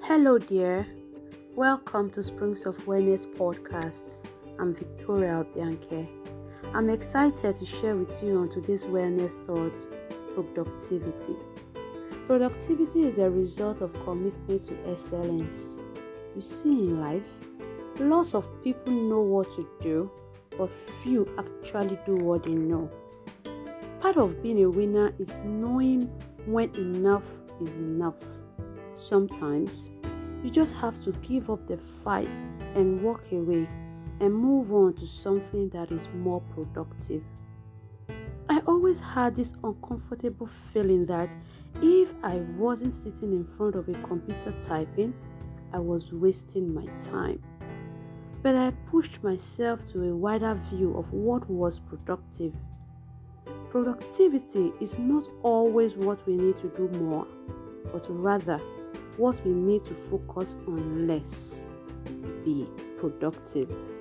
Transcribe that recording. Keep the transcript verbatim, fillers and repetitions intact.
Hello, dear. Welcome to Springs of Wellness podcast. I'm Victoria Obianke. I'm excited to share with you on today's wellness thought, productivity. Productivity is the result of commitment to excellence. You see, in life, lots of people know what to do, but few actually do what they know. Part of being a winner is knowing when enough is enough. Sometimes, you just have to give up the fight and walk away and move on to something that is more productive. I always had this uncomfortable feeling that if I wasn't sitting in front of a computer typing, I was wasting my time. But I pushed myself to a wider view of what was productive. Productivity is not always what we need to do more, but rather what we need to focus on less. Be productive.